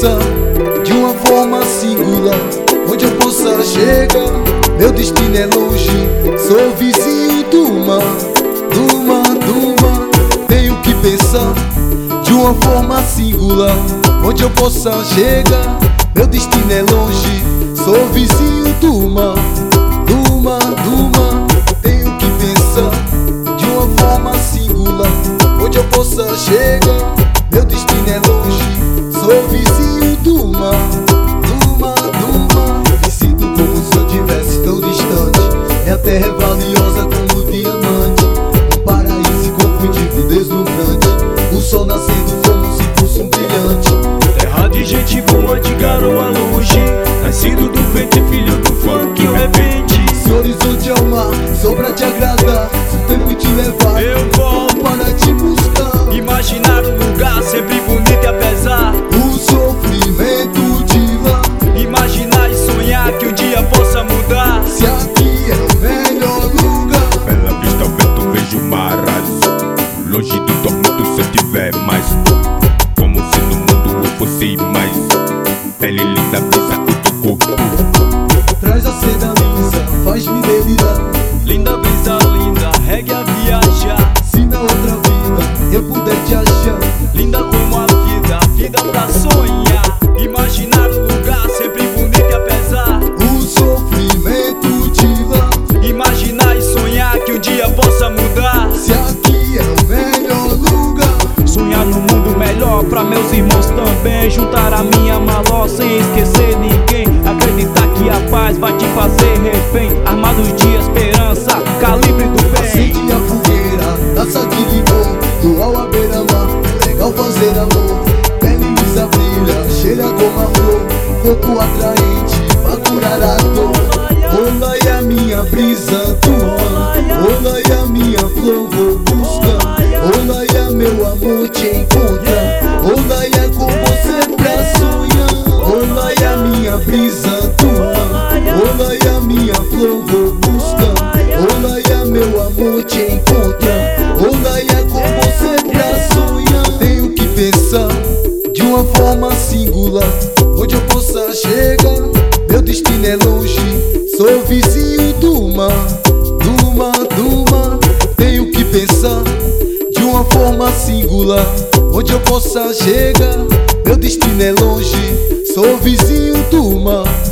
pensar de uma forma singular, onde eu possa chegar. Meu destino é longe, sou vizinho do mar, do mar, do mar. Tenho que pensar de uma forma singular, onde eu possa chegar. Meu destino é longe, sou vizinho do mar, do mar, do mar. Tenho que pensar de uma forma singular, onde eu possa chegar. Meu destino é longe, sou vizinho do mar, do mar, do mar. Me sinto como se eu estivesse tão distante. Minha terra é valiosa como diamante, um paraíso inconfundível, deslumbrante. O sol nascendo como se fosse um brilhante. Terra de gente boa, de garoa longe, nascido do vento e filho do funk e o repente. Se o horizonte é o mar, sou pra te agradar. Se o tempo te levar, eu volto para te buscar. Imaginar um lugar sempre bonito e apesar o sofrimento de lá. Imaginar e sonhar que um dia possa mudar. Se aqui é o melhor lugar. Bela vista ao vento, vejo o mar azul. Longe do tormento se eu tiver mais. Como se no mundo eu fosse mais. Pele linda, brisa o teu corpo. Traz a seda lisa, faz-me delirar. Linda brisa linda, regue a viajar. Se na outra vida eu puder te achar. Linda como a vida pra sonhar. Imaginar um lugar sempre bonito e apesar o sofrimento de lá. Imaginar e sonhar que um dia possa mudar. Se aqui é o melhor lugar. Sonhar num mundo melhor pra meus irmãos também. Juntar a minha maló sem esquecer ninguém. Acreditar que a paz vai te fazer refém. Armados de esperança, calibre do bem. Acende a fogueira, taça de limão, luau à beira-mar, legal fazer amor. Pele lisa brilha, cheira como a flor, corpo atraente pra curar a dor. Olá e a minha brisa tua, olá e a minha flor vou buscar. Olá e a meu amor te encontrar. Olá e é com você pra sonhar. Olá e a minha brisa tua, olá e a minha flor vou buscar. Olá e a meu amor te encontrar. Olá e é com você pra sonhar. Tenho que pensar de uma forma singular, onde eu possa chegar. Meu destino é longe, sou vizinho do mar, do mar, do mar. Tenho que pensar de uma forma singular, onde eu possa chegar. Meu destino é longe, sou vizinho do mar.